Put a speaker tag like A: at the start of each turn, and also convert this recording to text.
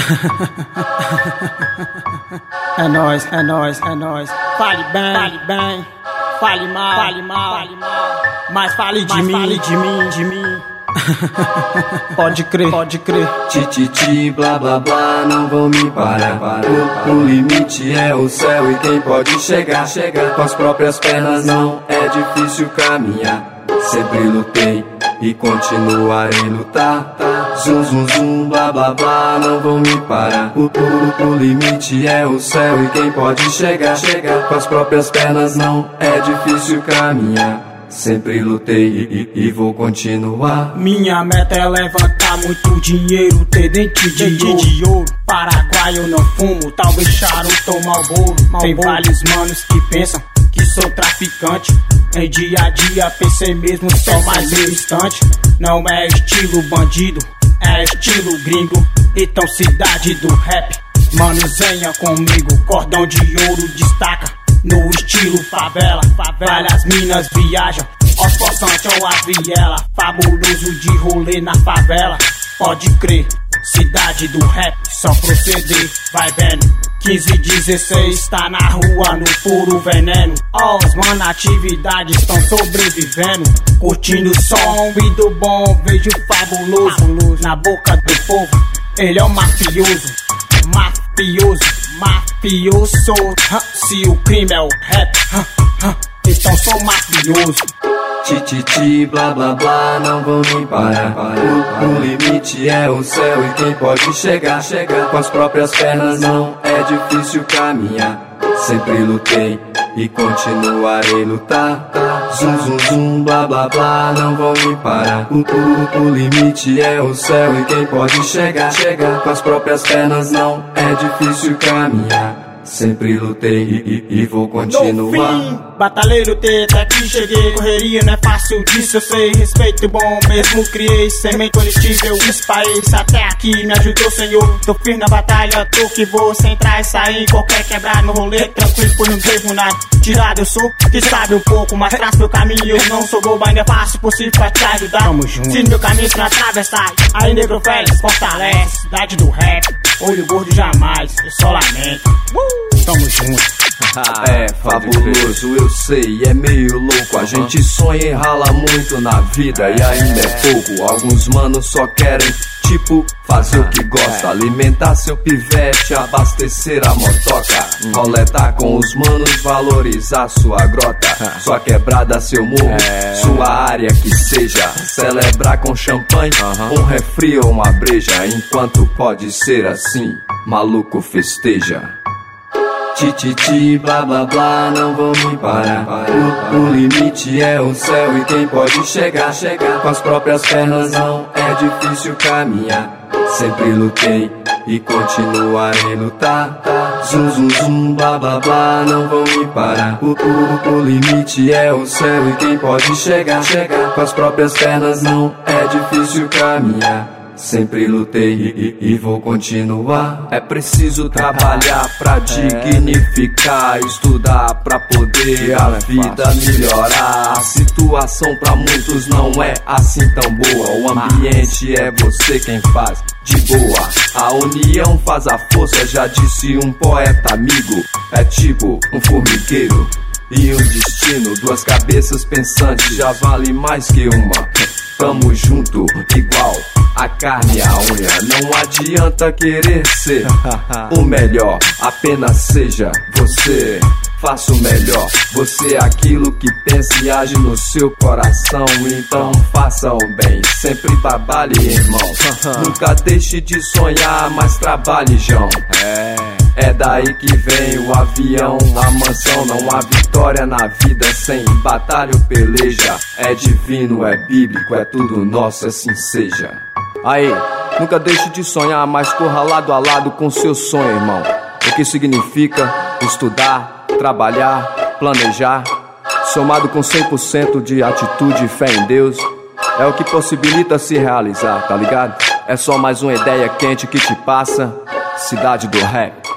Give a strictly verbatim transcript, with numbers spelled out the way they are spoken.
A: É nóis, é nóis, é nóis. Fale bem, fale bem. Fale mal, fale mal, fale mal. Mas fale de Mas mim, fale de mim, de mim. Pode crer, pode crer.
B: Tititi, blá blá blá, não vão me parar. O, o limite é o céu e quem pode chegar, chegar com as próprias pernas não é difícil caminhar. Sempre lutei e continuarei lutar. Zum zum zum, blá blá blá, não vão me parar. O, o, o limite é o céu e quem pode chegar, chegar com as próprias pernas não é difícil caminhar. Sempre lutei e, e, e vou continuar.
A: Minha meta é levantar muito dinheiro, ter dente de, de, ouro. de ouro. Paraguai eu não fumo, talvez charuto ou Marlboro. Tem vários manos que pensam que sou traficante. Em dia a dia pensei mesmo só mais um instante. Não é estilo bandido, é estilo gringo. Então cidade do rap, manusenha comigo. Cordão de ouro destaca no estilo favela, favela. As minas viajam, os possantes ou a viela. Fabuloso de rolê na favela. Pode crer, cidade do rap, só proceder, vai vendo. Quinze, dezesseis, tá na rua no puro veneno. Os mano, atividades estão sobrevivendo. Curtindo o som e do bom, vejo fabuloso, fabuloso na boca do povo. Ele é um mafioso, mafioso, mafioso. Se o crime é o rap, então sou mafioso.
B: Tititi, blá blá blá, não vão me parar. O, o limite é o céu e quem pode chegar, chegar com as próprias pernas não é difícil caminhar. Sempre lutei e continuarei lutar. Zum zum zum, blá blá blá, não vão me parar. O, o, o limite é o céu e quem pode chegar, chegar com as próprias pernas não é difícil caminhar. Sempre lutei e, e, e vou continuar.
A: No fim, batalheiro ter até que cheguei. Correria não é fácil disso, eu sei. Respeito bom mesmo criei. Semente coletiva eu espalhei. Até aqui me ajudou, senhor. Tô firme na batalha, tô que vou. Sem entrar e sair, qualquer quebrar no rolê. Tranquilo, pois não devo nada. Tirado eu sou, que sabe um pouco. Mas traço meu caminho, eu não sou bobo. Ainda é fácil, possível pra te ajudar. Tamo junto. Se meu caminho se não atravessar, aí negro Félix fortalece. Cidade do rap, olho gordo jamais. Eu só lamento. Uh! Tamo junto.
B: É fabuloso, eu sei, é meio louco. A gente sonha e rala muito na vida e ainda é pouco. Alguns manos só querem, tipo, fazer o que gosta. Alimentar seu pivete, abastecer a motoca. Roletar com os manos, valorizar sua grota. Sua quebrada, seu morro, sua área que seja. Celebrar com champanhe, um refri ou uma breja. Enquanto pode ser assim, maluco festeja. Tititi, blá blá blá, não vão me parar. O, o limite é o céu e quem pode chegar, chegar com as próprias pernas não é difícil caminhar. Sempre lutei e continuarei lutar. Zum zum zum, blá blá blá, não vão me parar. O, o, o limite é o céu e quem pode chegar, chegar com as próprias pernas não é difícil caminhar. Sempre lutei e, e, e vou continuar. É preciso trabalhar pra dignificar, estudar pra poder a vida melhorar. A situação pra muitos não é assim tão boa. O ambiente é você quem faz de boa. A união faz a força, já disse um poeta amigo. É tipo um formigueiro e um destino. Duas cabeças pensantes já vale mais que uma. Tamo junto, igual a carne e a unha. Não adianta querer ser o melhor, apenas seja você. Faça o melhor, você é aquilo que pensa e age no seu coração. Então faça o bem, sempre trabalhe, irmão. Nunca deixe de sonhar, mas trabalhe, João. É daí que vem o avião, a mansão. Não há vitória na vida sem batalha ou peleja. É divino, é bíblico, é tudo nosso, assim seja. Aí, nunca deixe de sonhar, mas corra lado a lado com seu sonho, irmão. O que significa estudar, trabalhar, planejar, somado com cem por cento de atitude e fé em Deus, é o que possibilita se realizar, tá ligado? É só mais uma ideia quente que te passa. Cidade do rap.